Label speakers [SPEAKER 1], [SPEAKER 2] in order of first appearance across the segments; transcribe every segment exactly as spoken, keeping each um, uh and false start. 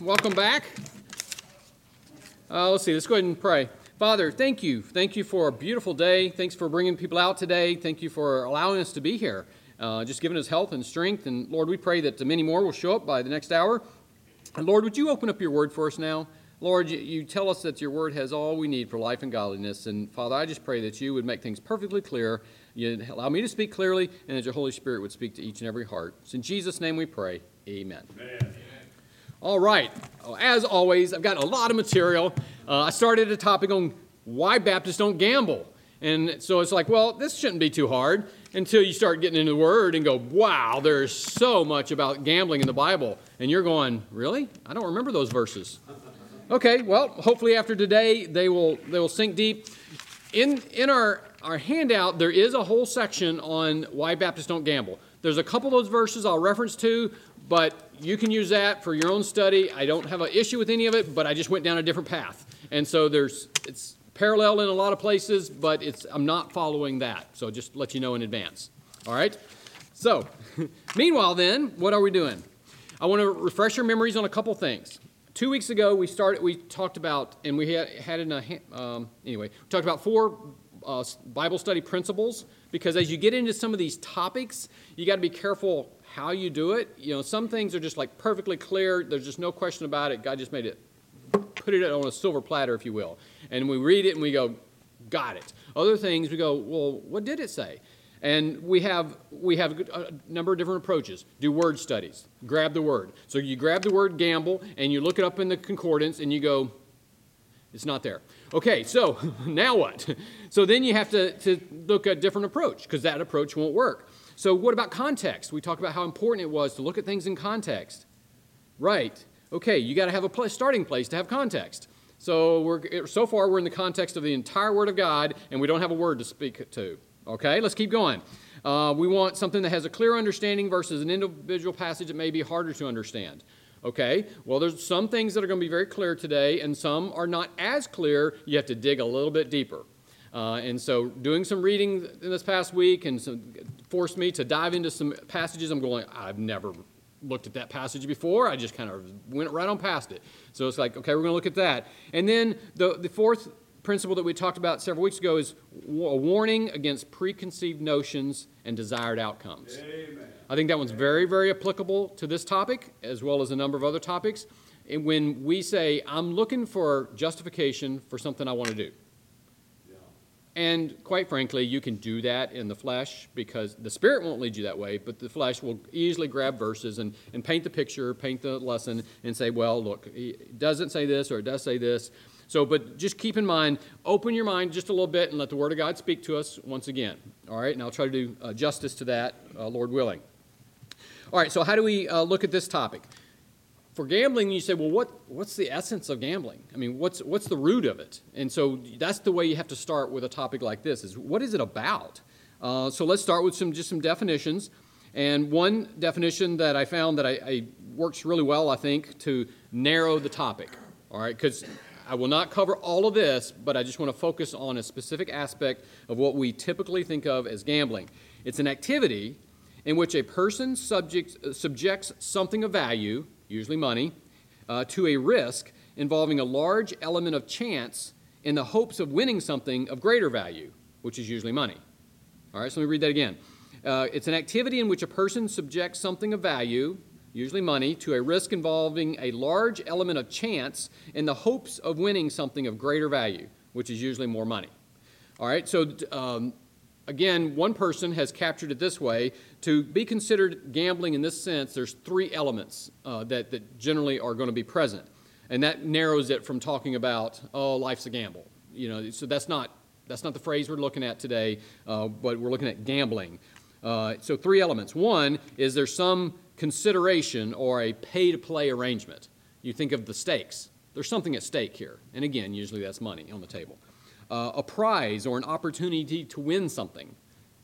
[SPEAKER 1] Welcome back. Uh, let's see, let's go ahead and pray. Father, thank you. Thank you for a beautiful day. Thanks for bringing people out today. Thank you for allowing us to be here, uh, just giving us health and strength. And Lord, we pray that many more will show up by the next hour. And Lord, would you open up your word for us now? Lord, you, you tell us that your word has all we need for life and godliness. And Father, I just pray that you would make things perfectly clear. You'd allow me to speak clearly, and that your Holy Spirit would speak to each and every heart. It's in Jesus' name we pray. Amen.
[SPEAKER 2] Amen.
[SPEAKER 1] All right. As always, I've got a lot of material. Uh, I started a topic on why Baptists don't gamble. And so it's like, well, this shouldn't be too hard until you start getting into the Word and go, wow, there's so much about gambling in the Bible. And you're going, really? I don't remember those verses. Okay, well, hopefully after today, they will they will sink deep. In in our, our handout, there is a whole section on why Baptists don't gamble. There's a couple of those verses I'll reference to, but you can use that for your own study. I don't have an issue with any of it, but I just went down a different path. And so there's it's parallel in a lot of places, but it's I'm not following that. So just to let you know in advance. All right? So, meanwhile then, what are we doing? I want to refresh your memories on a couple things. Two weeks ago, we started. We talked about, and we had had in a um, anyway. We talked about four uh, Bible study principles, because as you get into some of these topics, you got to be careful how you do it. You know, some things are just like perfectly clear. There's just no question about it. God just made it, put it on a silver platter, if you will. And we read it and we go, got it. Other things we go, well, what did it say? And we have we have a number of different approaches. Do word studies. Grab the word. So you grab the word gamble and you look it up in the concordance and you go, it's not there. Okay, so now what? So then you have to, to look at a different approach, because that approach won't work. So what about context? We talked about how important it was to look at things in context. Right. Okay, you got to have a place, starting place to have context. So we're so far we're in the context of the entire Word of God, and we don't have a word to speak to. Okay, let's keep going. Uh, we want something that has a clear understanding versus an individual passage that may be harder to understand. Okay, well, there's some things that are going to be very clear today, and some are not as clear. You have to dig a little bit deeper. Uh, and so doing some reading in this past week and some, forced me to dive into some passages. I'm going, I've never looked at that passage before. I just kind of went right on past it. So it's like, okay, we're going to look at that. And then the, the fourth principle that we talked about several weeks ago is a warning against preconceived notions and desired outcomes.
[SPEAKER 2] Amen.
[SPEAKER 1] I think that one's very, very applicable to this topic as well as a number of other topics. And when we say, I'm looking for justification for something I want to do.
[SPEAKER 2] Yeah.
[SPEAKER 1] And quite frankly, you can do that in the flesh because the Spirit won't lead you that way, but the flesh will easily grab verses and, and paint the picture, paint the lesson, and say, well, look, it doesn't say this or it does say this. So, but just keep in mind, open your mind just a little bit and let the Word of God speak to us once again. All right, and I'll try to do uh, justice to that, uh, Lord willing. All right, so how do we uh, look at this topic? For gambling, you say, well, what, what's the essence of gambling? I mean, what's what's the root of it? And so that's the way you have to start with a topic like this, is what is it about? Uh, so let's start with some just some definitions. And one definition that I found that I, I works really well, I think, to narrow the topic. All right, because I will not cover all of this, but I just want to focus on a specific aspect of what we typically think of as gambling. It's an activity in which a person subject, subjects something of value, usually money, uh, to a risk involving a large element of chance in the hopes of winning something of greater value, which is usually money. All right, so let me read that again. Uh, it's an activity in which a person subjects something of value, usually money, to a risk involving a large element of chance in the hopes of winning something of greater value, which is usually more money. All right, so um, again, one person has captured it this way. To be considered gambling in this sense, there's three elements uh, that, that generally are going to be present. And that narrows it from talking about, oh, life's a gamble. You know, so that's not that's not the phrase we're looking at today, uh, but we're looking at gambling. Uh, so three elements. One is there's some consideration or a pay-to-play arrangement. You think of the stakes. There's something at stake here. And again, usually that's money on the table. Uh, a prize or an opportunity to win something.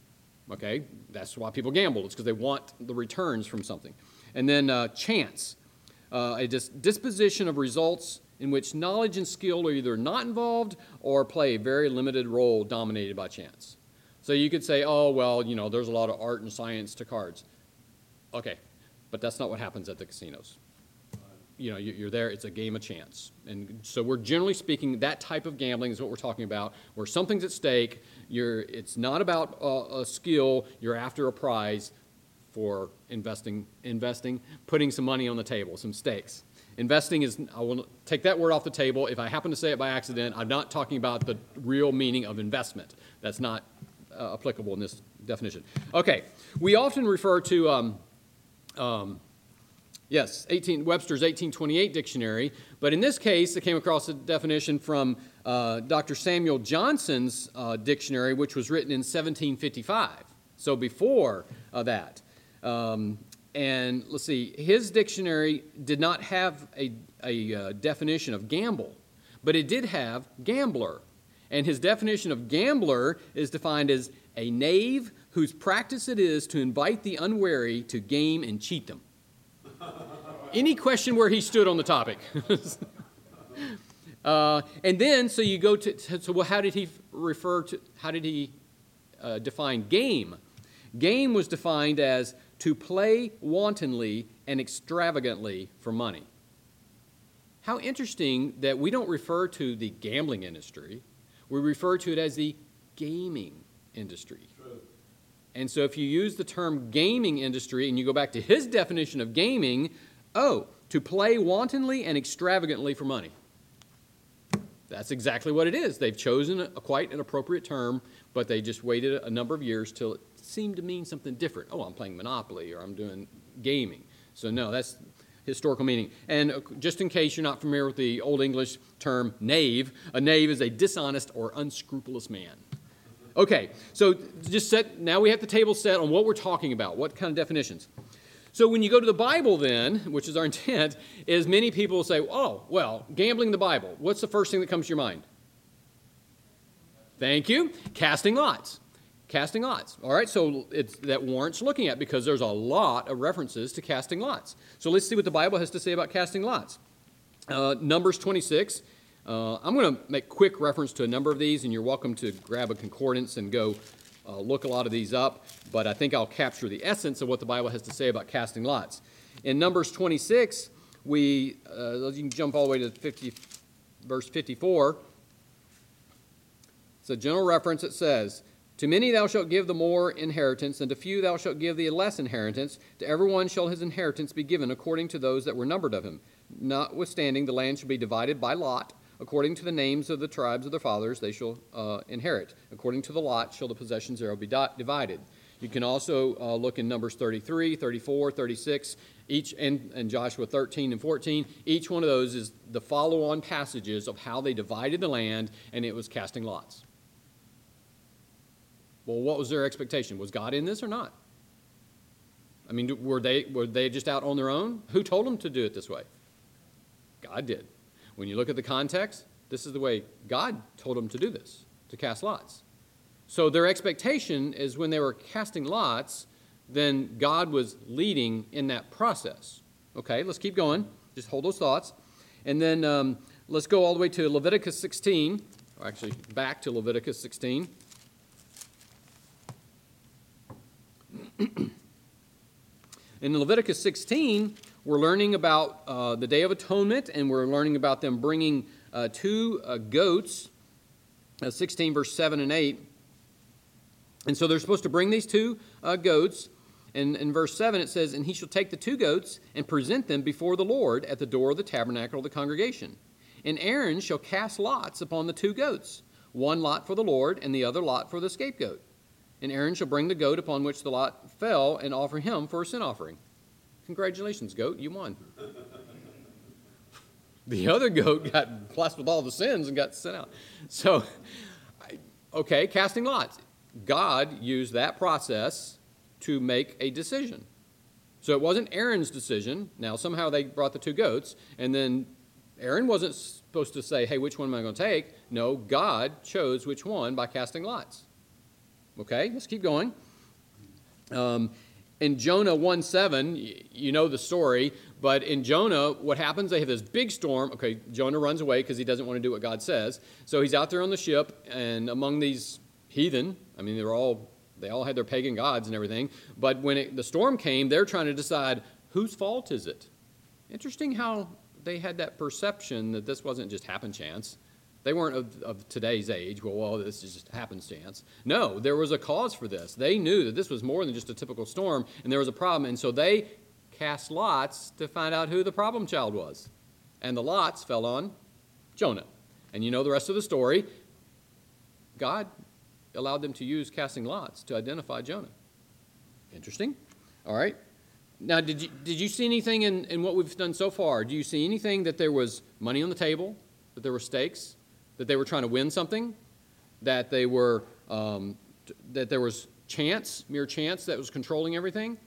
[SPEAKER 1] Okay, that's why people gamble. It's because they want the returns from something. And then uh, chance, uh, a dis- disposition of results in which knowledge and skill are either not involved or play a very limited role dominated by chance. So you could say, oh, well, you know, there's a lot of art and science to cards. Okay, but that's not what happens at the casinos. you know, you're there, it's a game of chance. And so we're generally speaking, that type of gambling is what we're talking about, where something's at stake, you're, it's not about a, a skill, you're after a prize for investing, investing, putting some money on the table, some stakes. Investing is, I will take that word off the table. If I happen to say it by accident, I'm not talking about the real meaning of investment. That's not uh, applicable in this definition. Okay, we often refer to, um, um, yes, eighteen, Webster's eighteen twenty-eight dictionary, but in this case, I came across a definition from uh, Doctor Samuel Johnson's uh, dictionary, which was written in seventeen fifty-five, so before uh, that. Um, And let's see, his dictionary did not have a, a uh, definition of gamble, but it did have gambler. And his definition of gambler is defined as a knave whose practice it is to invite the unwary to game and cheat them. Any question where he stood on the topic? uh, and then, so you go to, so well, how did he refer to, how did he uh, define game? Game was defined as to play wantonly and extravagantly for money. How interesting that we don't refer to the gambling industry. We refer to it as the gaming industry. True. And so if you use the term gaming industry and you go back to his definition of gaming, oh, to play wantonly and extravagantly for money. That's exactly what it is. They've chosen a, quite an appropriate term, but they just waited a number of years till it seemed to mean something different. Oh, I'm playing Monopoly or I'm doing gaming. So no, that's historical meaning. And just in case you're not familiar with the Old English term knave, a knave is a dishonest or unscrupulous man. Okay, so just set, now we have the table set on what we're talking about, what kind of definitions. So when you go to the Bible then, which is our intent, is many people will say, oh, well, gambling the Bible. What's the first thing that comes to your mind? Thank you. Casting lots. Casting lots. All right, so it's, that warrants looking at because there's a lot of references to casting lots. So let's see what the Bible has to say about casting lots. Uh, Numbers twenty-six. Uh, I'm going to make quick reference to a number of these, and you're welcome to grab a concordance and go uh, look a lot of these up, but I think I'll capture the essence of what the Bible has to say about casting lots. In Numbers twenty-six, we, uh, you can jump all the way to fifty, verse fifty-four. It's a general reference. It says, to many thou shalt give the more inheritance, and to few thou shalt give the less inheritance. To every one shall his inheritance be given according to those that were numbered of him. Notwithstanding, the land shall be divided by lot. According to the names of the tribes of their fathers, they shall uh, inherit. According to the lot shall the possessions thereof be di- divided. You can also uh, look in Numbers thirty-three, thirty-four, thirty-six, each, and, and Joshua thirteen and fourteen. Each one of those is the follow-on passages of how they divided the land, and it was casting lots. Well, what was their expectation? Was God in this or not? I mean, were they, were they just out on their own? Who told them to do it this way? God did. When you look at the context, this is the way God told them to do this, to cast lots. So their expectation is when they were casting lots, then God was leading in that process. Okay, let's keep going. Just hold those thoughts. And then um, let's go all the way to Leviticus sixteen, or actually back to Leviticus sixteen. In Leviticus sixteen, we're learning about uh, the Day of Atonement, and we're learning about them bringing uh, two uh, goats, uh, sixteen verse seven and eight. And so they're supposed to bring these two uh, goats. And in verse seven it says, and he shall take the two goats and present them before the Lord at the door of the tabernacle of the congregation. And Aaron shall cast lots upon the two goats, one lot for the Lord and the other lot for the scapegoat. And Aaron shall bring the goat upon which the lot fell and offer him for a sin offering. Congratulations, goat, you won. The other goat got blessed with all the sins and got sent out. So, okay, casting lots. God used that process to make a decision. So it wasn't Aaron's decision. Now, somehow they brought the two goats, and then Aaron wasn't supposed to say, hey, which one am I going to take? No, God chose which one by casting lots. Okay, let's keep going. Um, in Jonah one seven, you know the story, but in Jonah, what happens? They have this big storm. Okay, Jonah runs away because he doesn't want to do what God says. So he's out there on the ship, and among these heathen, I mean, they're all, they all had their pagan gods and everything, but when it, the storm came, they're trying to decide, whose fault is it? Interesting how they had that perception that this wasn't just happen chance. They weren't of, of today's age. Well, well, this is just happenstance. No, there was a cause for this. They knew that this was more than just a typical storm, and there was a problem. And so they cast lots to find out who the problem child was. And the lots fell on Jonah. And you know the rest of the story. God allowed them to use casting lots to identify Jonah. Interesting. All right. Now, did you, did you see anything in, in what we've done so far? Do you see anything that there was money on the table, that there were stakes, that they were trying to win something, that they were um, that there was chance, mere chance that was controlling everything?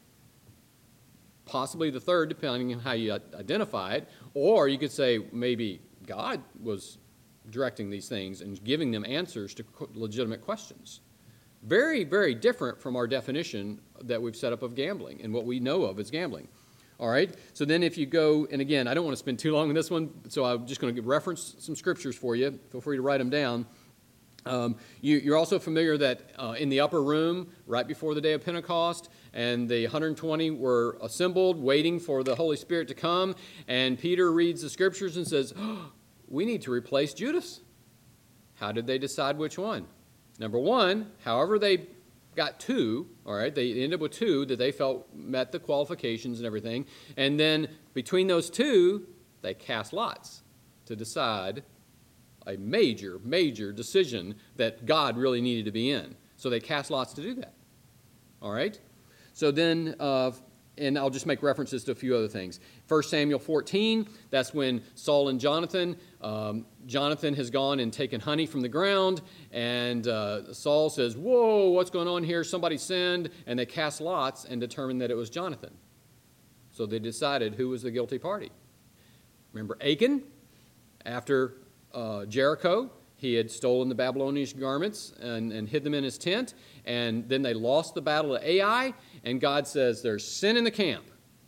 [SPEAKER 1] Possibly the third, depending on how you identify it. Or you could say maybe God was directing these things and giving them answers to legitimate questions. Very, very different from our definition that we've set up of gambling and what we know of as gambling. All right, so then if you go, and again, I don't want to spend too long on this one, so I'm just going to reference some scriptures for you. Feel free to write them down. Um, you, you're also familiar that uh, in the upper room, right before the day of Pentecost, and the one hundred twenty were assembled, waiting for the Holy Spirit to come, and Peter reads the scriptures and says, oh, we need to replace Judas. How did they decide which one? Number one, however they got two, all right, they ended up with two that they felt met the qualifications and everything, and then between those two, they cast lots to decide a major, major decision that God really needed to be in. So they cast lots to do that, all right? So then, uh, and I'll just make references to a few other things. First Samuel fourteen, that's when Saul and Jonathan, um, Jonathan has gone and taken honey from the ground, and uh, Saul says, whoa, what's going on here? Somebody sinned, and they cast lots and determined that it was Jonathan. So they decided who was the guilty party. Remember Achan? After uh, Jericho, he had stolen the Babylonian garments and, and hid them in his tent, and then they lost the battle at Ai, and God says, there's sin in the camp.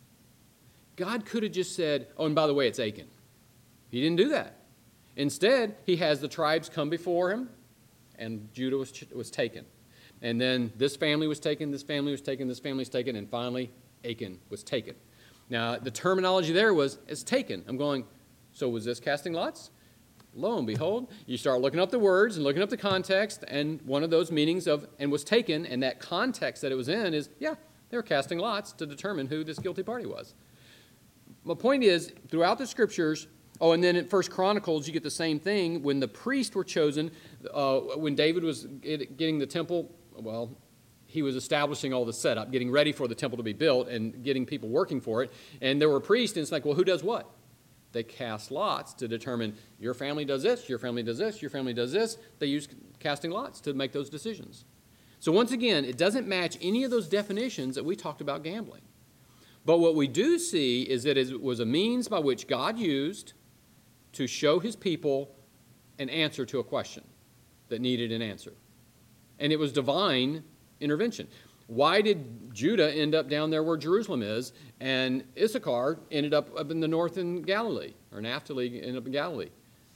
[SPEAKER 1] God could have just said, oh, and by the way, it's Achan. He didn't do that. Instead, he has the tribes come before him, and Judah was, was taken. And then this family was taken, this family was taken, this family was taken, and finally, Achan was taken. Now, the terminology there was, it's taken. I'm going, so was this casting lots? Lo and behold, you start looking up the words and looking up the context, and one of those meanings of, and was taken, and that context that it was in is, yeah, they were casting lots to determine who this guilty party was. My point is, throughout the scriptures, oh, and then in First Chronicles, you get the same thing. When the priests were chosen, uh, when David was getting the temple, well, he was establishing all the setup, getting ready for the temple to be built and getting people working for it. And there were priests, and it's like, well, who does what? They cast lots to determine your family does this, your family does this, your family does this. They use casting lots to make those decisions. So once again, it doesn't match any of those definitions that we talked about gambling. But what we do see is that it was a means by which God used to show his people an answer to a question that needed an answer. And it was divine intervention. Why did Judah end up down there where Jerusalem is, and Issachar ended up up in the north in Galilee, or Naphtali ended up in Galilee?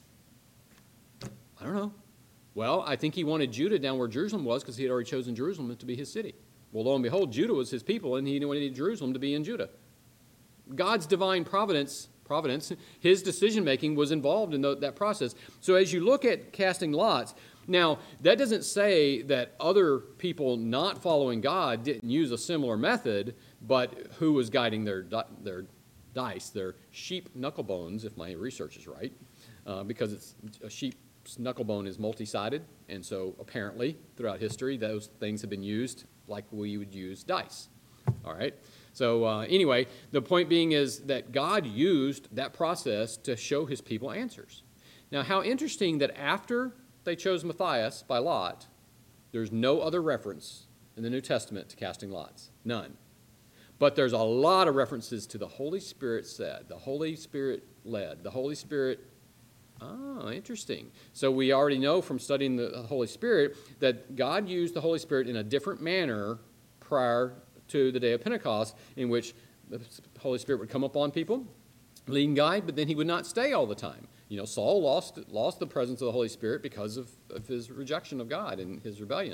[SPEAKER 1] I don't know. Well, I think he wanted Judah down where Jerusalem was because he had already chosen Jerusalem to be his city. Well, lo and behold, Judah was his people, and he wanted Jerusalem to be in Judah. God's divine providence, providence, his decision-making was involved in the, that process. So as you look at casting lots, now, that doesn't say that other people not following God didn't use a similar method, but who was guiding their, their dice, their sheep knuckle bones, if my research is right, uh, because it's, a sheep's knuckle bone is multi-sided, and so apparently throughout history those things have been used like we would use dice. All right? So uh, anyway, the point being is that God used that process to show his people answers. Now, how interesting that after they chose Matthias by lot, there's no other reference in the New Testament to casting lots. None. But there's a lot of references to the Holy Spirit said, the Holy Spirit led, the Holy Spirit. Ah, interesting. So we already know from studying the Holy Spirit that God used the Holy Spirit in a different manner prior to the day of Pentecost, in which the Holy Spirit would come upon people, lead and guide, but then he would not stay all the time. You know, Saul lost lost the presence of the Holy Spirit because of, of his rejection of God and his rebellion.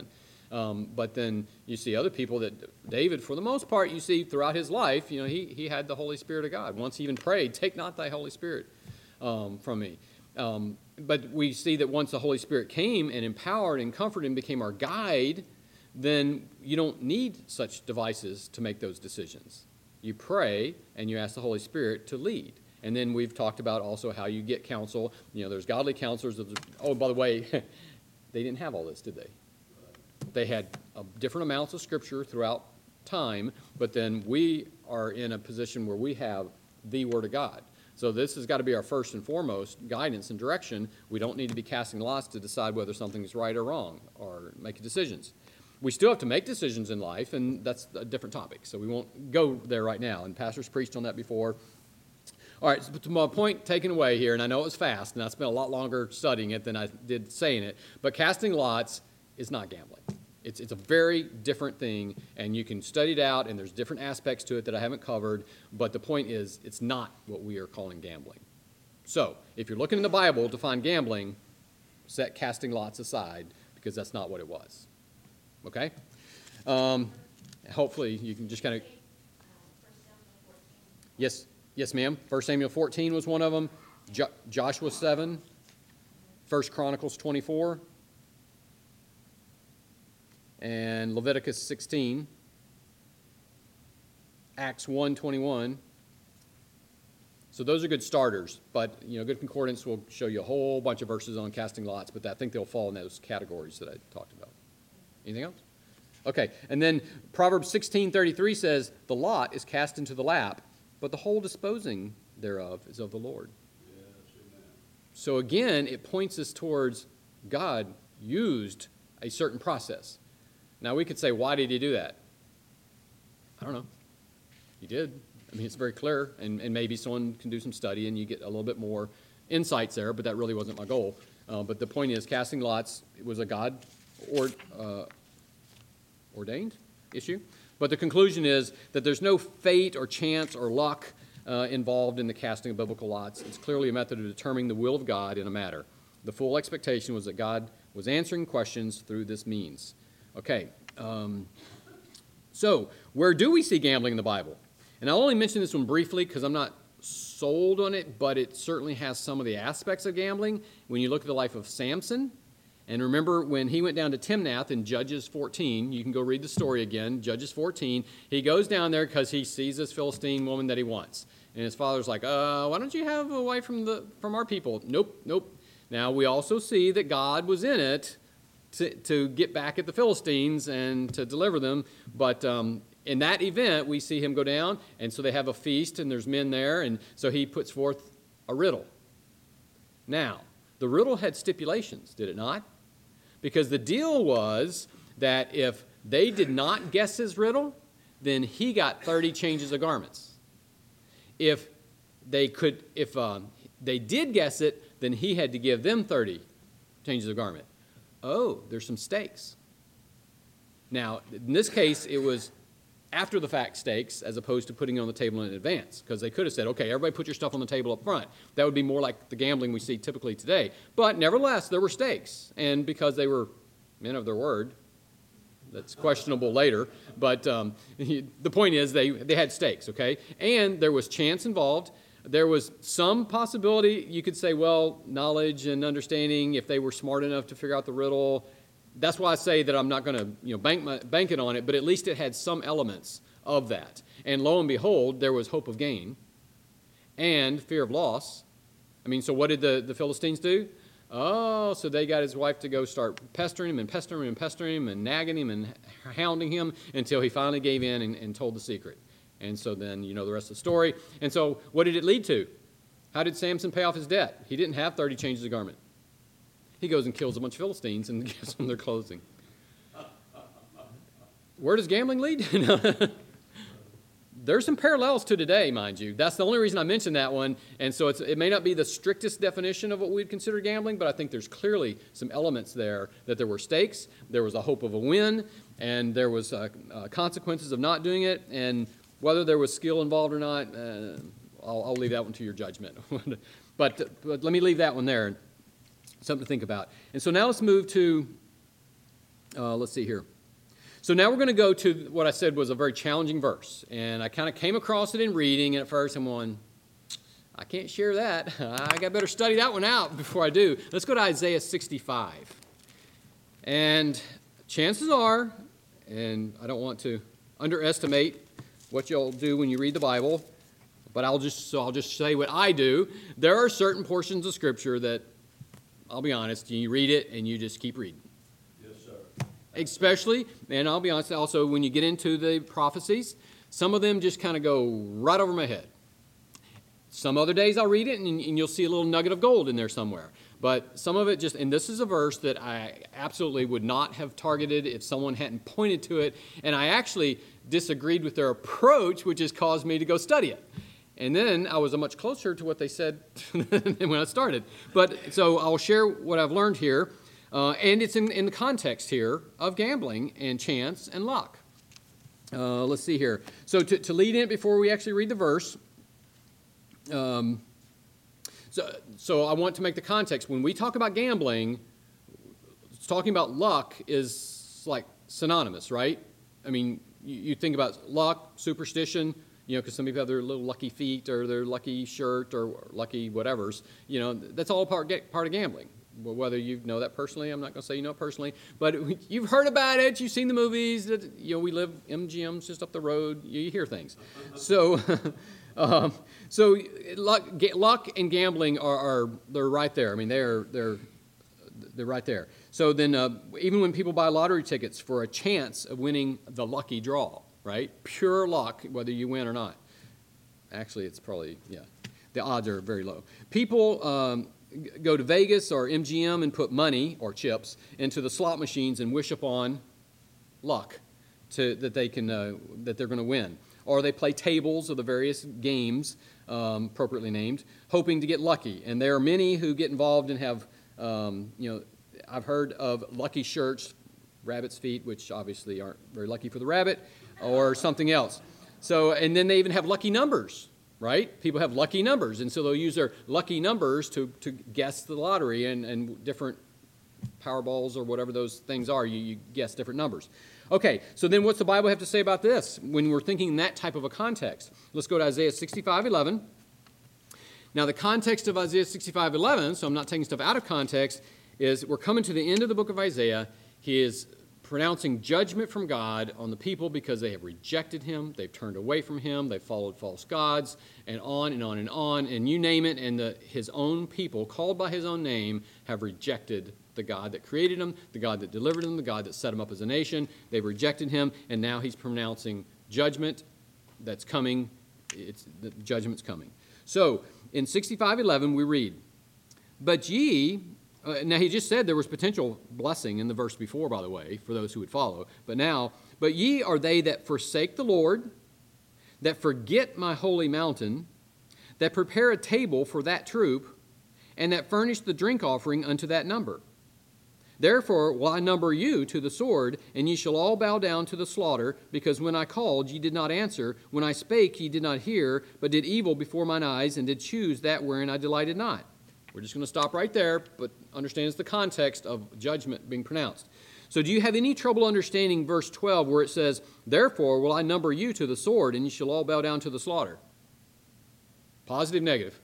[SPEAKER 1] Um, but then you see other people that David, for the most part, you see throughout his life, you know, he, he had the Holy Spirit of God. Once he even prayed, take not thy Holy Spirit um, from me. Um, but we see that once the Holy Spirit came and empowered and comforted and became our guide, then you don't need such devices to make those decisions. You pray and you ask the Holy Spirit to lead. And then we've talked about also how you get counsel. You know, there's godly counselors. Of the, oh, by the way, they didn't have all this, did they? They had uh, different amounts of Scripture throughout time, but then we are in a position where we have the Word of God. So this has got to be our first and foremost guidance and direction. We don't need to be casting lots to decide whether something is right or wrong or make decisions. We still have to make decisions in life, and that's a different topic, so we won't go there right now. And pastors preached on that before. All right, so to my point taken away here, and I know it was fast, and I spent a lot longer studying it than I did saying it, but casting lots is not gambling. It's, it's a very different thing, and you can study it out, and there's different aspects to it that I haven't covered, but the point is it's not what we are calling gambling. So if you're looking in the Bible to find gambling, set casting lots aside, because that's not what it was. Okay? Um, hopefully you can just kind of... Yes, yes, ma'am. First Samuel fourteen was one of them. Jo- Joshua seven. First Chronicles twenty-four. And Leviticus sixteen, Acts one twenty-one. So those are good starters, but you know, good concordance will show you a whole bunch of verses on casting lots, but I think they'll fall in those categories that I talked about. Anything else? Okay, and then Proverbs sixteen thirty-three says, the lot is cast into the lap, but the whole disposing thereof is of the Lord. Yes, amen. So again, it points us towards God used a certain process. Now, we could say, why did he do that? I don't know. He did. I mean, it's very clear, and, and maybe someone can do some study and you get a little bit more insights there, but that really wasn't my goal. Uh, but the point is, casting lots, it was a God or, uh, ordained issue. But the conclusion is that there's no fate or chance or luck uh, involved in the casting of biblical lots. It's clearly a method of determining the will of God in a matter. The full expectation was that God was answering questions through this means. Okay, um, so where do we see gambling in the Bible? And I'll only mention this one briefly because I'm not sold on it, but it certainly has some of the aspects of gambling. When you look at the life of Samson, and remember when he went down to Timnath in Judges fourteen, you can go read the story again, Judges fourteen, he goes down there because he sees this Philistine woman that he wants. And his father's like, uh, why don't you have a wife from, the, from our people? Nope, nope. Now we also see that God was in it To, to get back at the Philistines and to deliver them. But um, in that event, we see him go down, and so they have a feast, and there's men there, and so he puts forth a riddle. Now, the riddle had stipulations, did it not? Because the deal was that if they did not guess his riddle, then he got thirty changes of garments. If they could, if um, they did guess it, then he had to give them thirty changes of garment. Oh, there's some stakes. Now, in this case, it was after the fact stakes as opposed to putting it on the table in advance, because they could have said, okay, everybody put your stuff on the table up front. That would be more like the gambling we see typically today. But nevertheless, there were stakes, and because they were men of their word, that's questionable later, but um, the point is they, they had stakes, okay? And there was chance involved. There was some possibility, you could say, well, knowledge and understanding, if they were smart enough to figure out the riddle. That's why I say that I'm not going to you know, bank, my, bank it on it, but at least it had some elements of that. And lo and behold, there was hope of gain and fear of loss. I mean, so what did the, the Philistines do? Oh, so they got his wife to go start pestering him and pestering him and pestering him and nagging him and hounding him until he finally gave in and, and told the secret. And so then you know the rest of the story. And so what did it lead to? How did Samson pay off his debt? He didn't have thirty changes of garment. He goes and kills a bunch of Philistines and gives them their clothing. Where does gambling lead? There's some parallels to today, mind you. That's the only reason I mentioned that one. And so it's, it may not be the strictest definition of what we'd consider gambling, but I think there's clearly some elements there that there were stakes, there was a hope of a win, and there was uh, uh, consequences of not doing it. And whether there was skill involved or not, uh, I'll, I'll leave that one to your judgment. but, but let me leave that one there. Something to think about. And so now let's move to, uh, let's see here. So now we're going to go to what I said was a very challenging verse. And I kind of came across it in reading, and at first I'm going, I can't share that. I got better study that one out before I do. Let's go to Isaiah sixty-five. And chances are, and I don't want to underestimate what you'll do when you read the Bible, but I'll just so I'll just say what I do. There are certain portions of Scripture that, I'll be honest, you read it and you just keep reading.
[SPEAKER 2] Yes, sir.
[SPEAKER 1] Especially, and I'll be honest, also when you get into the prophecies, some of them just kind of go right over my head. Some other days I'll read it and, and you'll see a little nugget of gold in there somewhere. But some of it just, and this is a verse that I absolutely would not have targeted if someone hadn't pointed to it. And I actually disagreed with their approach, which has caused me to go study it. And then I was much closer to what they said than when I started. But so I'll share what I've learned here. Uh, and it's in, in the context here of gambling and chance and luck. Uh, let's see here. So to, to lead in before we actually read the verse, um, so, so I want to make the context. When we talk about gambling, talking about luck is like synonymous, right? I mean, you, you think about luck, superstition, you know, because some people have their little lucky feet or their lucky shirt or lucky whatevers. You know, that's all part, part of gambling. Well, whether you know that personally, I'm not going to say you know it personally, but you've heard about it, you've seen the movies, that, you know, we live, M G M's just up the road, you hear things. So, um, so luck, luck and gambling are, are, they're right there. I mean, they're, they're, they're right there. So then uh, even when people buy lottery tickets for a chance of winning the lucky draw, right? Pure luck, whether you win or not. Actually, it's probably, yeah, the odds are very low. People um, go to Vegas or M G M and put money or chips into the slot machines and wish upon luck to, that they can uh, that they're going to win. Or they play tables of the various games, um, appropriately named, hoping to get lucky. And there are many who get involved and have, um, you know, I've heard of lucky shirts, rabbit's feet, which obviously aren't very lucky for the rabbit, or something else. So, and then they even have lucky numbers, right? People have lucky numbers, and so they'll use their lucky numbers to, to guess the lottery and, and different Powerballs or whatever those things are. You, you guess different numbers. Okay, so then what's the Bible have to say about this when we're thinking in that type of a context? Let's go to Isaiah sixty-five eleven. Now, the context of Isaiah sixty-five eleven, so I'm not taking stuff out of context, is we're coming to the end of the book of Isaiah. He is pronouncing judgment from God on the people because they have rejected him, they've turned away from him, they've followed false gods, and on and on and on, and you name it, and the, his own people, called by his own name, have rejected the God that created them, the God that delivered them, the God that set them up as a nation. They've rejected him, and now he's pronouncing judgment that's coming. It's, the judgment's coming. So, in sixty-five eleven, we read, But ye... Uh, now, he just said there was potential blessing in the verse before, by the way, for those who would follow. But now, but ye are they that forsake the Lord, that forget my holy mountain, that prepare a table for that troop, and that furnish the drink offering unto that number. Therefore will I number you to the sword, and ye shall all bow down to the slaughter, because when I called, ye did not answer. When I spake, ye did not hear, but did evil before mine eyes, and did choose that wherein I delighted not. We're just going to stop right there, but understand it's the context of judgment being pronounced. So do you have any trouble understanding verse twelve where it says, Therefore will I number you to the sword, and you shall all bow down to the slaughter? Positive, negative?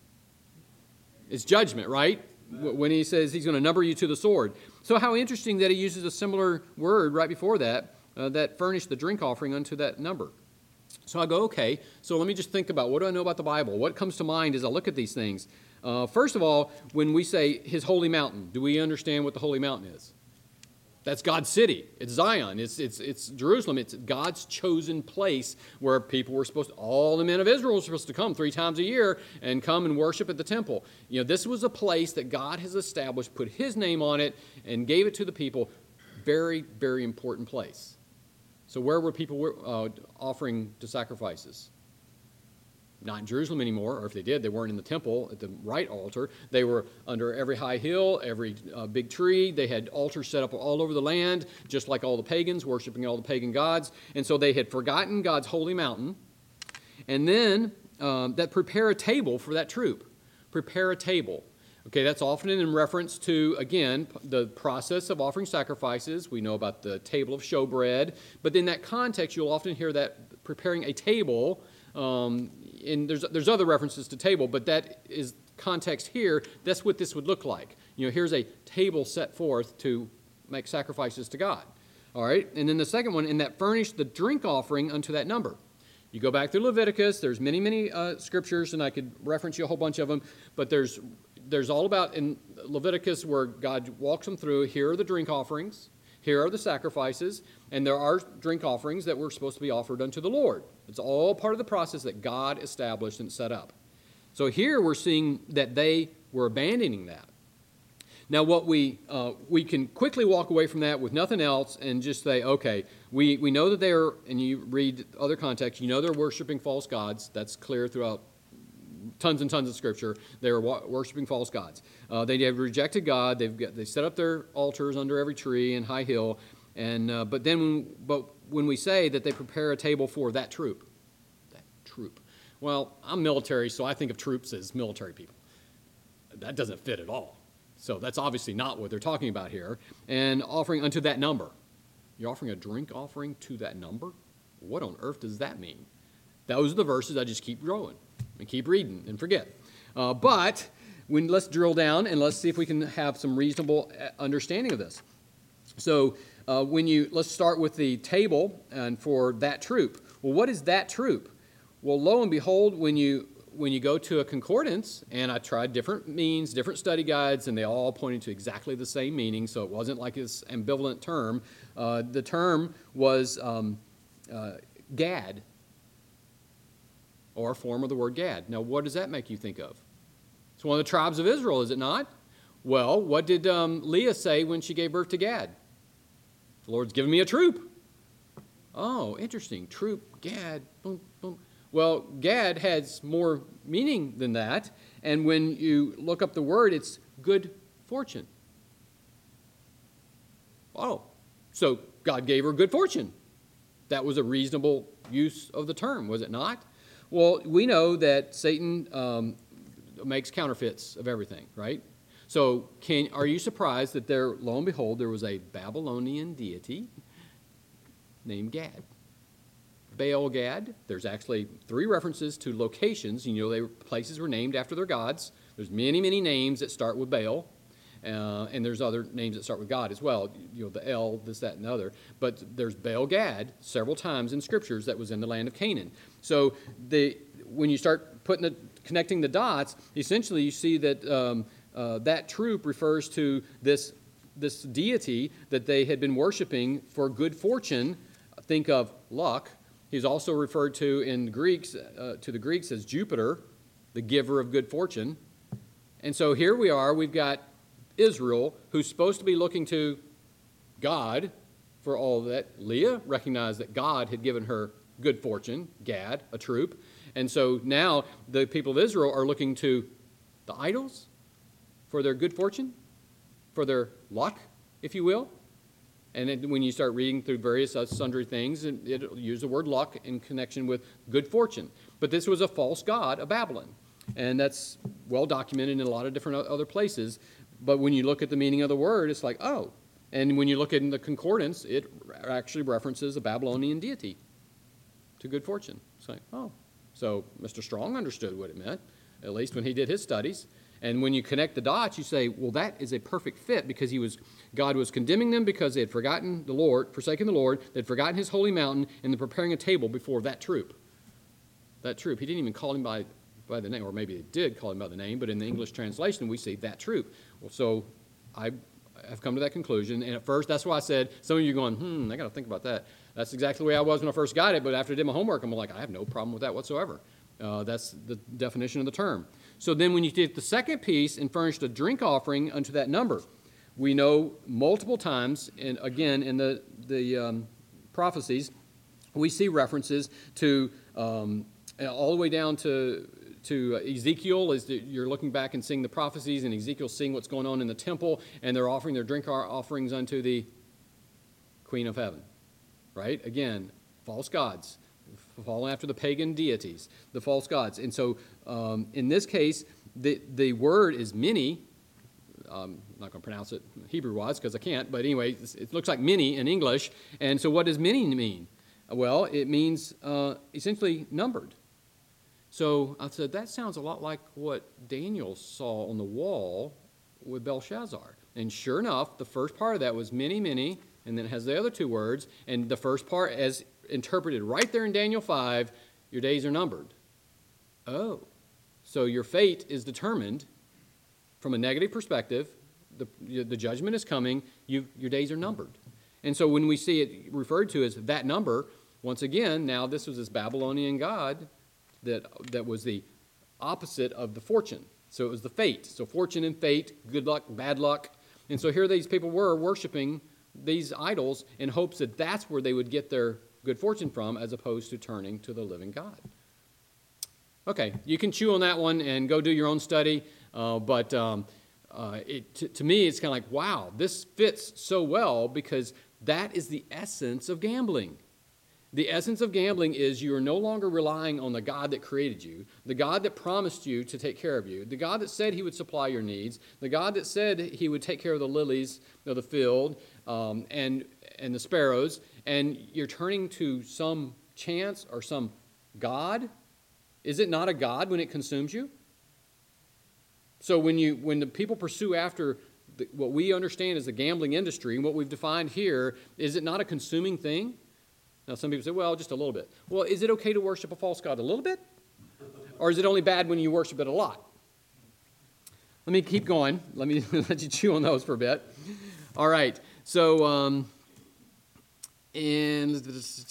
[SPEAKER 1] It's judgment, right? When he says he's going to number you to the sword. So how interesting that he uses a similar word right before that, uh, that furnished the drink offering unto that number. So I go, okay, so let me just think about what do I know about the Bible? What comes to mind as I look at these things? Uh, first of all, when we say his holy mountain, do we understand what the holy mountain is? That's God's city. It's Zion. It's, it's, it's Jerusalem. It's God's chosen place where people were supposed to, all the men of Israel were supposed to come three times a year and come and worship at the temple. You know, this was a place that God has established, put his name on it, and gave it to the people. Very, very important place. So where were people uh, offering to sacrifices? Not in Jerusalem anymore, or if they did, they weren't in the temple at the right altar. They were under every high hill, every uh, big tree. They had altars set up all over the land, just like all the pagans, worshiping all the pagan gods. And so they had forgotten God's holy mountain. And then um, that prepare a table for that troop. Prepare a table. Okay, that's often in reference to, again, the process of offering sacrifices. We know about the table of showbread, but in that context, you'll often hear that preparing a table, um, and there's, there's other references to table, but that is context here. That's what this would look like. You know, here's a table set forth to make sacrifices to God. All right, and then the second one, and that furnished the drink offering unto that number. You go back through Leviticus, there's many, many uh, scriptures, and I could reference you a whole bunch of them, but there's there's all about in Leviticus where God walks them through, here are the drink offerings, here are the sacrifices, and there are drink offerings that were supposed to be offered unto the Lord. It's all part of the process that God established and set up. So here we're seeing that they were abandoning that. Now, what we uh, we can quickly walk away from that with nothing else and just say, okay, we, we know that they're, and you read other contexts, you know they're worshiping false gods. That's clear throughout tons and tons of Scripture. They were wa- worshiping false gods. Uh, they have rejected God. They've got, they set up their altars under every tree and high hill. And uh, but then, when, but when we say that they prepare a table for that troop, that troop. Well, I'm military, so I think of troops as military people. That doesn't fit at all. So that's obviously not what they're talking about here. And offering unto that number. You're offering a drink offering to that number? What on earth does that mean? Those are the verses I just keep going and keep reading and forget. Uh, but when, let's drill down and let's see if we can have some reasonable understanding of this. So uh, when you, let's start with the table and for that troop. Well, what is that troop? Well, lo and behold, when you when you go to a concordance, and I tried different means, different study guides, and they all pointed to exactly the same meaning, so it wasn't like this ambivalent term. Uh, the term was um, uh, Gad, or a form of the word Gad. Now, what does that make you think of? It's one of the tribes of Israel, is it not? Well, what did um, Leah say when she gave birth to Gad? The Lord's given me a troop. Oh, interesting. Troop, Gad, boom, boom. Well, Gad has more meaning than that, and when you look up the word, it's good fortune. Oh, so God gave her good fortune. That was a reasonable use of the term, was it not? Well, we know that Satan um, makes counterfeits of everything, right? So can, are you surprised that there, lo and behold, there was a Babylonian deity named Gad? Baal Gad. There's actually three references to locations. You know, they places were named after their gods. There's many, many names that start with Baal, uh, and there's other names that start with God as well. You know, the El, this, that, and the other. But there's Baal Gad several times in scriptures that was in the land of Canaan. So the when you start putting the connecting the dots, essentially you see that um, uh, that troop refers to this this deity that they had been worshiping for good fortune. Think of luck. He's also referred to in Greeks, uh, to the Greeks as Jupiter, the giver of good fortune. And so here we are, we've got Israel, who's supposed to be looking to God for all that. Leah recognized that God had given her good fortune, Gad, a troop. And so now the people of Israel are looking to the idols for their good fortune, for their luck, if you will. And it, when you start reading through various uh, sundry things, it, it'll use the word luck in connection with good fortune. But this was a false god of Babylon. And that's well documented in a lot of different other places. But when you look at the meaning of the word, it's like, oh. And when you look in the concordance, it actually references a Babylonian deity to good fortune. It's like, oh. So Mister Strong understood what it meant, at least when he did his studies. And when you connect the dots, you say, well, that is a perfect fit because he was, God was condemning them because they had forgotten the Lord, forsaken the Lord, they had forgotten his holy mountain, and they're preparing a table before that troop. That troop. He didn't even call him by, by the name, or maybe they did call him by the name, but in the English translation, we see that troop. Well, so I have come to that conclusion, and at first, that's why I said, some of you are going, hmm, I got to think about that. That's exactly the way I was when I first got it, but after I did my homework, I'm like, I have no problem with that whatsoever. Uh, that's the definition of the term. So then when you take the second piece and furnished a drink offering unto that number, we know multiple times, and again in the, the um, prophecies, we see references to um, all the way down to, to Ezekiel, as the, you're looking back and seeing the prophecies, and Ezekiel seeing what's going on in the temple, and they're offering their drink offerings unto the Queen of Heaven, right? Again, false gods. Following after the pagan deities, the false gods. And so um, in this case, the, the word is many, Um, I'm not going to pronounce it Hebrew-wise because I can't, but anyway, it looks like many in English. And so what does many mean? Well, it means uh, essentially numbered. So I said, that sounds a lot like what Daniel saw on the wall with Belshazzar. And sure enough, the first part of that was many, many, and then it has the other two words. And the first part, as interpreted right there in Daniel five, your days are numbered. Oh, so your fate is determined from a negative perspective. The, the judgment is coming. You, your days are numbered. And so when we see it referred to as that number, once again, now this was this Babylonian god that, that was the opposite of the fortune. So it was the fate. So fortune and fate, good luck, bad luck. And so here these people were worshiping these idols in hopes that that's where they would get their good fortune from, as opposed to turning to the living God. Okay, you can chew on that one and go do your own study. Uh, but um, uh, it, to, to me, it's kind of like, wow, this fits so well, because that is the essence of gambling. The essence of gambling is you are no longer relying on the God that created you, the God that promised you to take care of you, the God that said he would supply your needs, the God that said he would take care of the lilies of the field um, and, and the sparrows, and you're turning to some chance or some God. Is it not a God when it consumes you? So when you when the people pursue after the, what we understand as the gambling industry, and what we've defined here, is it not a consuming thing? Now, some people say, well, just a little bit. Well, is it okay to worship a false god a little bit? Or is it only bad when you worship it a lot? Let me keep going. Let me let you chew on those for a bit. All right. So, um, and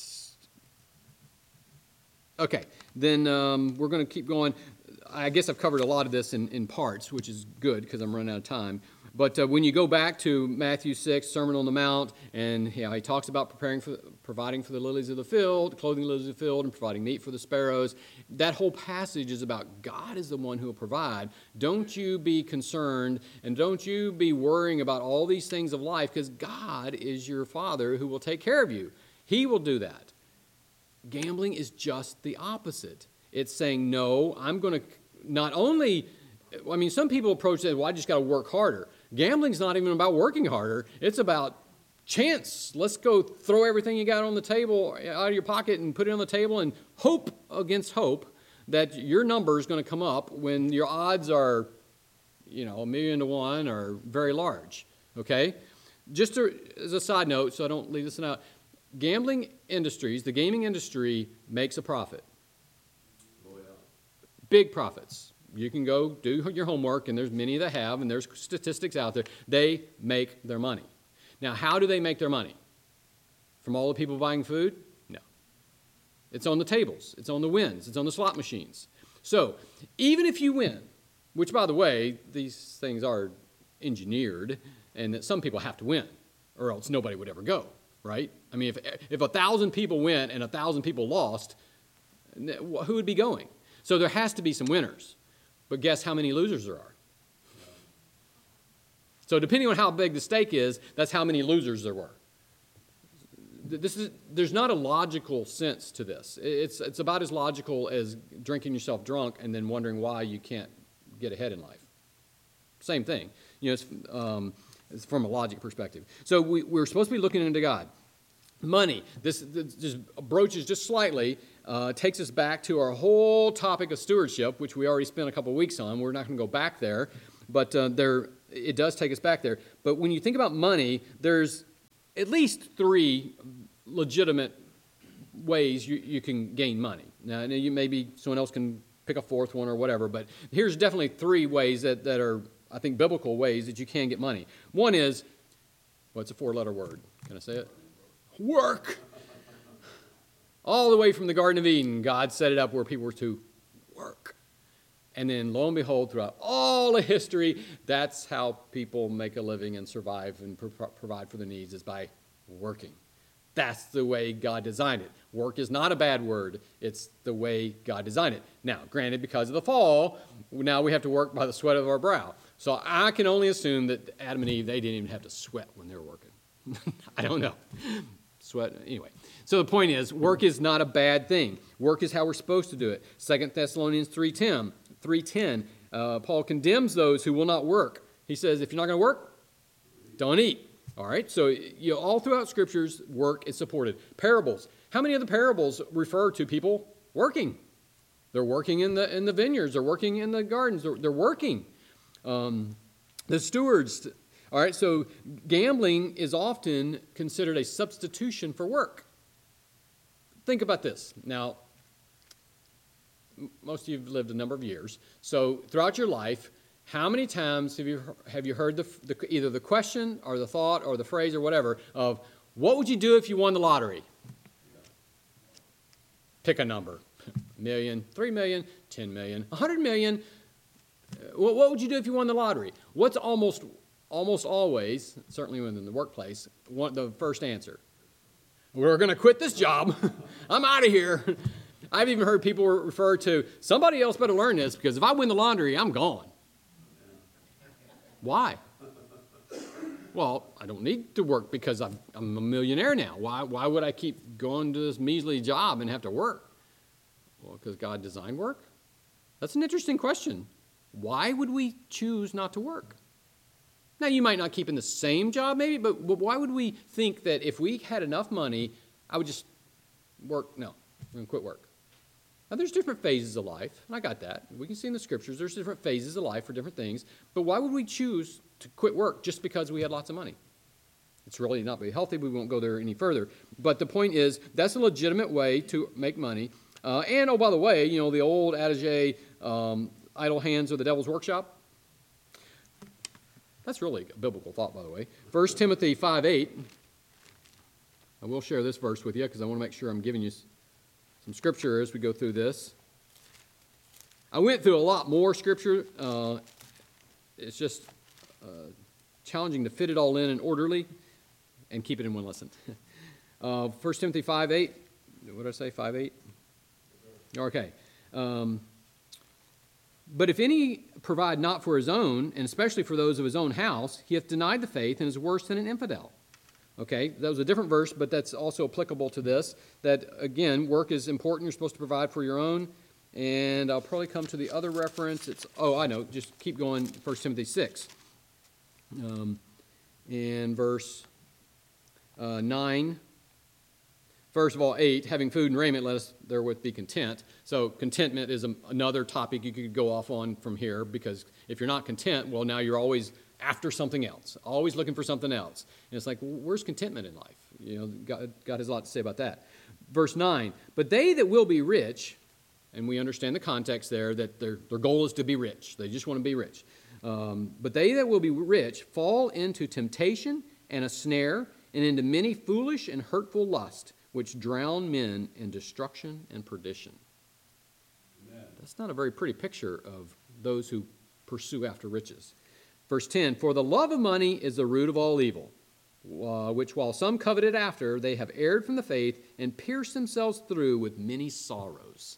[SPEAKER 1] okay, then um, we're going to keep going. I guess I've covered a lot of this in, in parts, which is good because I'm running out of time. But uh, when you go back to Matthew six, Sermon on the Mount, and you know, he talks about preparing for, providing for the lilies of the field, clothing the lilies of the field, and providing meat for the sparrows, that whole passage is about God is the one who will provide. Don't you be concerned, and don't you be worrying about all these things of life, because God is your Father who will take care of you. He will do that. Gambling is just the opposite. It's saying, no, I'm going to not only, I mean, some people approach it, well, I just got to work harder. Gambling's not even about working harder. It's about chance. Let's go throw everything you got on the table out of your pocket and put it on the table and hope against hope that your number is going to come up when your odds are, you know, a million to one or very large, okay? Just to, as a side note, so I don't leave this out, gambling industries, the gaming industry makes a profit. Oh, yeah. Big profits. You can go do your homework, and there's many that have, and there's statistics out there. They make their money. Now, how do they make their money? From all the people buying food? No. It's on the tables. It's on the wins. It's on the slot machines. So, even if you win, which, by the way, these things are engineered, and that some people have to win, or else nobody would ever go, right? I mean, if, if a thousand people went and a thousand people lost, who would be going? So there has to be some winners. But guess how many losers there are? So depending on how big the stake is, that's how many losers there were. This is, there's not a logical sense to this. It's, it's about as logical as drinking yourself drunk and then wondering why you can't get ahead in life. Same thing. You know, it's, um, it's from a logic perspective. So we, we're supposed to be looking into God. Money, this, this just broaches just slightly, uh, takes us back to our whole topic of stewardship, which we already spent a couple weeks on. We're not going to go back there, but uh, there it does take us back there. But when you think about money, there's at least three legitimate ways you, you can gain money. Now, you maybe someone else can pick a fourth one or whatever, but here's definitely three ways that, that are, I think, biblical ways that you can get money. One is, what's a four-letter word? Can I say it? Work. All the way from the Garden of Eden, God set it up where people were to work. And then, lo and behold, throughout all of history, that's how people make a living and survive and pro- provide for their needs, is by working. That's the way God designed it. Work is not a bad word. It's the way God designed it. Now, granted, because of the fall, now we have to work by the sweat of our brow. So I can only assume that Adam and Eve, they didn't even have to sweat when they were working. I don't know. Sweat, anyway. So the point is, work is not a bad thing. Work is how we're supposed to do it. Second Thessalonians three ten, uh, Paul condemns those who will not work. He says, if you're not going to work, don't eat. All right, so you know, all throughout Scriptures, work is supported. Parables. How many of the parables refer to people working? They're working in the in the vineyards. They're working in the gardens. They're, they're working. Um, the stewards. All right, so gambling is often considered a substitution for work. Think about this. Now, most of you have lived a number of years. So throughout your life, how many times have you have you heard the, the either the question or the thought or the phrase or whatever of what would you do if you won the lottery? Pick a number. A million, three million, ten million, a hundred million. What, what would you do if you won the lottery? What's almost almost always, certainly within the workplace, one, the first answer? We're going to quit this job. I'm out of here. I've even heard people refer to somebody else better learn this because if I win the lottery, I'm gone. Why? Well, I don't need to work because I'm, I'm a millionaire now. Why, why would I keep going to this measly job and have to work? Well, because God designed work? That's an interesting question. Why would we choose not to work? Now, you might not keep in the same job maybe, but, but why would we think that if we had enough money, I would just work? No, I'm going to quit work. Now, there's different phases of life, and I got that. We can see in the Scriptures there's different phases of life for different things, but why would we choose to quit work just because we had lots of money? It's really not very healthy. We won't go there any further. But the point is, that's a legitimate way to make money. Uh, and, oh, by the way, you know, the old adage, um, idle hands are the devil's workshop. That's really a biblical thought, by the way. First Timothy five eight. I will share this verse with you because I want to make sure I'm giving you some scripture as we go through this. I went through a lot more scripture. Uh, it's just uh, challenging to fit it all in and orderly and keep it in one lesson. uh, First Timothy five eight. What did I say, five eight? Okay. Um, but if any provide not for his own, and especially for those of his own house, he hath denied the faith and is worse than an infidel. Okay, that was a different verse, but that's also applicable to this, that, again, work is important. You're supposed to provide for your own. And I'll probably come to the other reference. It's, oh, I know, just keep going, First Timothy six. Um, and verse uh, nine. First of all, eight, having food and raiment, let us therewith be content. So contentment is a, another topic you could go off on from here, because if you're not content, well, now you're always after something else, always looking for something else. And it's like, well, where's contentment in life? You know, God, God has a lot to say about that. Verse nine, but they that will be rich, and we understand the context there, that their, their goal is to be rich. They just want to be rich. Um, but they that will be rich fall into temptation and a snare, and into many foolish and hurtful lusts, which drown men in destruction and perdition. Amen. That's not a very pretty picture of those who pursue after riches. Verse ten, for the love of money is the root of all evil, uh, which while some coveted after, they have erred from the faith and pierced themselves through with many sorrows.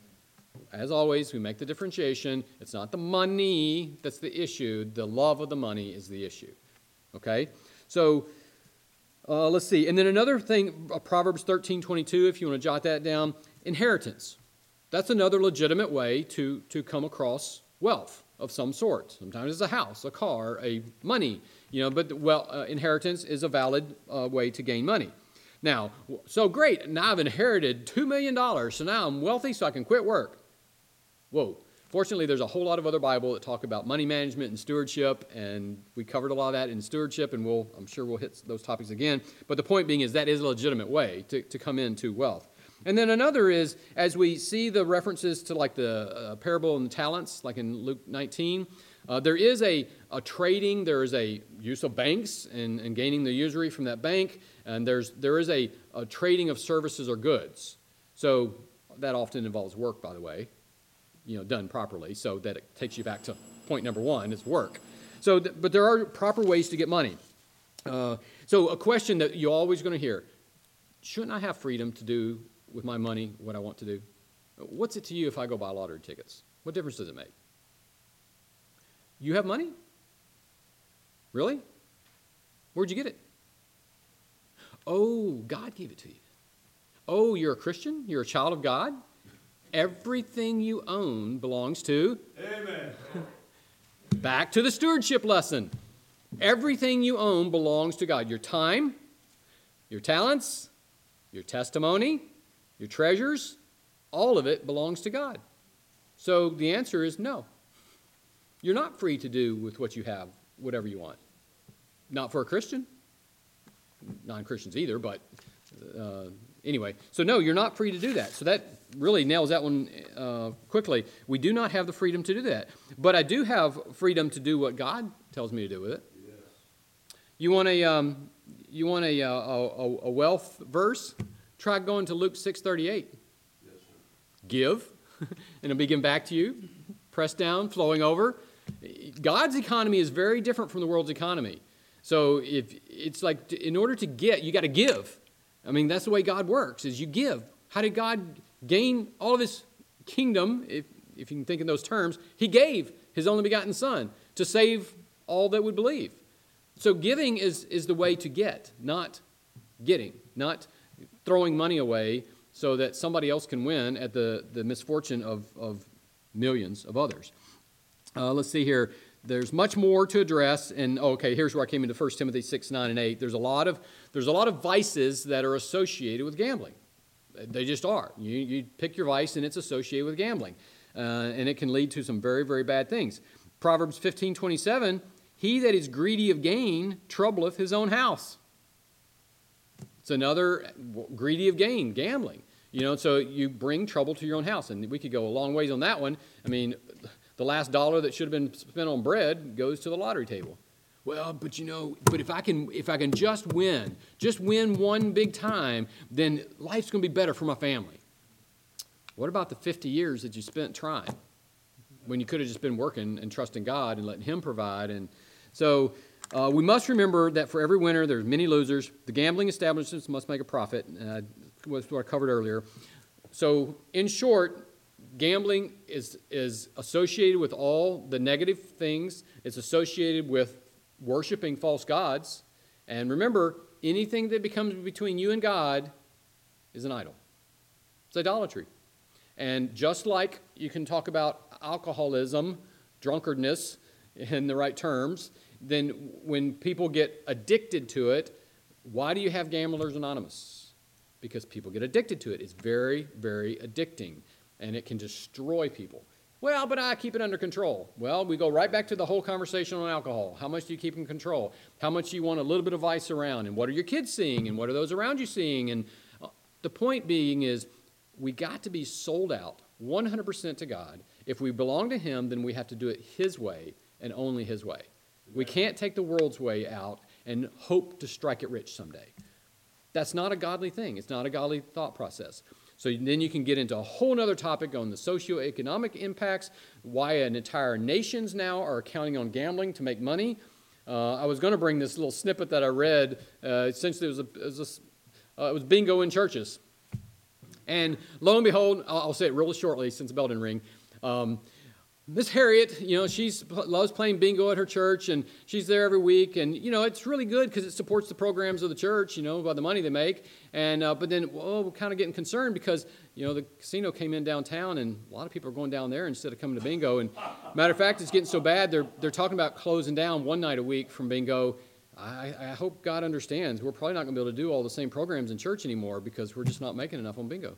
[SPEAKER 1] As always, we make the differentiation. It's not the money that's the issue. The love of the money is the issue. Okay? So, uh, let's see. And then another thing, uh, Proverbs thirteen twenty-two, if you want to jot that down, inheritance. That's another legitimate way to, to come across wealth of some sort. Sometimes it's a house, a car, a money. You know, but well, uh, inheritance is a valid uh, way to gain money. Now, so great. Now I've inherited two million dollars, so now I'm wealthy, so I can quit work. Whoa. Fortunately, there's a whole lot of other Bible that talk about money management and stewardship, and we covered a lot of that in stewardship, and we'll, I'm sure we'll hit those topics again. But the point being is that is a legitimate way to, to come into wealth. And then another is, as we see the references to like the uh, parable and the talents, like in Luke nineteen, uh, there is a, a trading, there is a use of banks and, and gaining the usury from that bank, and there's there is a, a trading of services or goods. So that often involves work, by the way, you know, done properly, so that it takes you back to point number one, is work. So, th- but there are proper ways to get money. Uh, so a question that you're always going to hear, shouldn't I have freedom to do with my money what I want to do? What's it to you if I go buy lottery tickets? What difference does it make? You have money? Really? Where'd you get it? Oh, God gave it to you. Oh, you're a Christian? You're a child of God? Everything you own belongs to... Amen. Back to the stewardship lesson. Everything you own belongs to God. Your time, your talents, your testimony, your treasures, all of it belongs to God. So the answer is no. You're not free to do with what you have whatever you want. Not for a Christian. Non-Christians either, but uh, anyway. So no, you're not free to do that. So that really nails that one uh, quickly. We do not have the freedom to do that. But I do have freedom to do what God tells me to do with it. Yes. You want a um, you want a, a, a, a wealth verse? Try going to Luke six thirty-eight. Yes, sir. Give, and it'll be given back to you. Pressed down, flowing over. God's economy is very different from the world's economy. So if it's like, in order to get, you got to give. I mean, that's the way God works, is you give. How did God gain all of his kingdom, if, if you can think in those terms? He gave his only begotten Son to save all that would believe. So giving is, is the way to get, not getting, not throwing money away so that somebody else can win at the, the misfortune of, of millions of others. Uh, let's see here. There's much more to address, and okay, here's where I came into First Timothy six, nine, and eight. There's a lot of there's a lot of vices that are associated with gambling. They just are. You, you pick your vice, and it's associated with gambling, uh, and it can lead to some very, very bad things. Proverbs fifteen, twenty-seven, he that is greedy of gain troubleth his own house. It's another greedy of gain, gambling. You know, so you bring trouble to your own house, and we could go a long ways on that one. I mean, the last dollar that should have been spent on bread goes to the lottery table. Well, but you know, but if I can if I can just win, just win one big time, then life's going to be better for my family. What about the fifty years that you spent trying when you could have just been working and trusting God and letting him provide? And so uh, we must remember that for every winner, there's many losers. The gambling establishments must make a profit. Uh, was what I covered earlier. So in short, gambling is, is associated with all the negative things. It's associated with worshiping false gods. And remember, anything that becomes between you and God is an idol. It's idolatry. And just like you can talk about alcoholism, drunkardness in the right terms, then when people get addicted to it, why do you have Gamblers Anonymous? Because people get addicted to it. It's very, very addicting. And it can destroy people. Well, but I keep it under control. Well, we go right back to the whole conversation on alcohol. How much do you keep in control? How much do you want a little bit of vice around? And what are your kids seeing? And what are those around you seeing? And the point being is we got to be sold out one hundred percent to God. If we belong to him, then we have to do it his way and only his way. We can't take the world's way out and hope to strike it rich someday. That's not a godly thing. It's not a godly thought process. So then you can get into a whole other topic on the socioeconomic impacts, why an entire nations now are counting on gambling to make money. Uh, I was going to bring this little snippet that I read. Uh, essentially, it was, a, it, was a, uh, it was bingo in churches. And lo and behold, I'll, I'll say it really shortly since the bell didn't ring. Um, Miss Harriet, you know, she loves playing bingo at her church, and she's there every week. And, you know, it's really good because it supports the programs of the church, you know, by the money they make. And uh, but then, well, we're kind of getting concerned because, you know, the casino came in downtown, and a lot of people are going down there instead of coming to bingo. And matter of fact, it's getting so bad, they're they're talking about closing down one night a week from bingo. I, I hope God understands. We're probably not going to be able to do all the same programs in church anymore because we're just not making enough on bingo.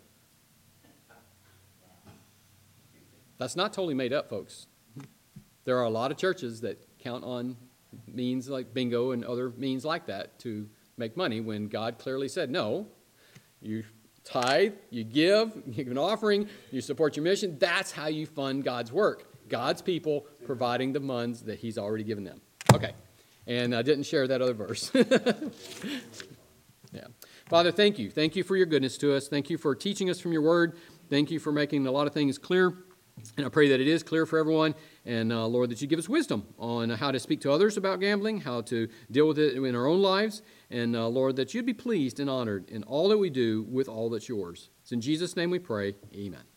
[SPEAKER 1] That's not totally made up, folks. There are a lot of churches that count on means like bingo and other means like that to make money when God clearly said, no, you tithe, you give, you give an offering, you support your mission. That's how you fund God's work. God's people providing the funds that he's already given them. Okay, and I didn't share that other verse. Yeah. Father, thank you. Thank you for your goodness to us. Thank you for teaching us from your word. Thank you for making a lot of things clear. And I pray that it is clear for everyone. And, uh, Lord, that you give us wisdom on how to speak to others about gambling, how to deal with it in our own lives. And, uh, Lord, that you'd be pleased and honored in all that we do with all that's yours. It's in Jesus' name we pray. Amen.